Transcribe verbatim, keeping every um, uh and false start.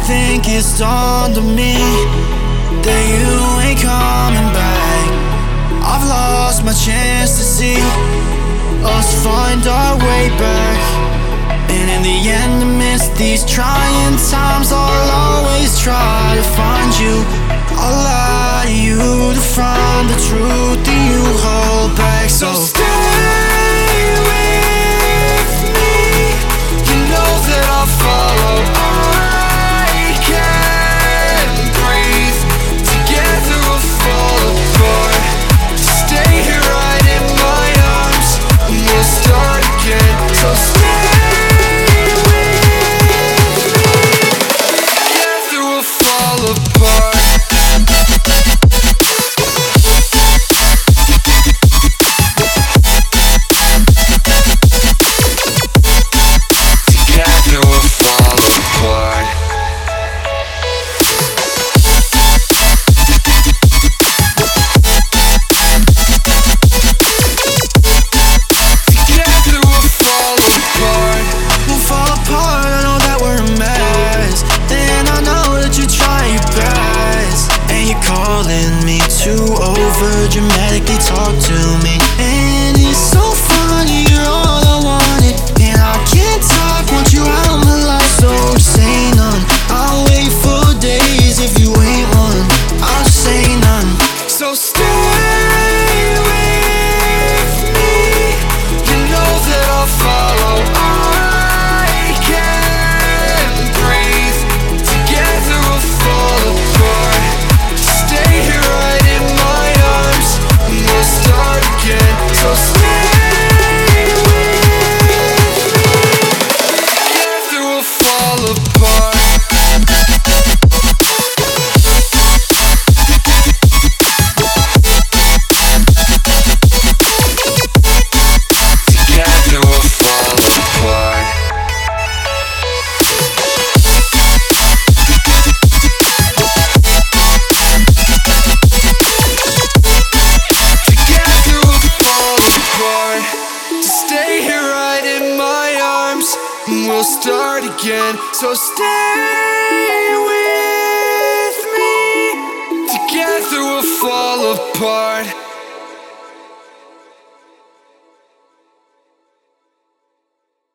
think it's dawned on me that you ain't coming back. I've lost my chance to see us find our way back. And in the end, amidst these trying times, I'll always try to find you. I'll lie to you to find the truth that you hold back. So stay with me. You know that I'll follow. I can't breathe. Together we'll fall apart. Stay here right in my arms, and we'll start again. So stay with me. Together we'll fall apart. Dramatically talk to me, and it's so funny, you're all I wanted, and I can't talk, want you out of my life, so say none. I'll wait for days if you ain't one, I'll say none. So stay with me. You know that I'll follow. I can't breathe. Together we'll fall apart. Stay here right in my arms, and we'll start again. So stay with me. Together we'll fall apart. Together we'll fall apart. Together we'll fall apart. Stay here right in my arms, and we'll start again. So stay with me. Together we'll fall apart.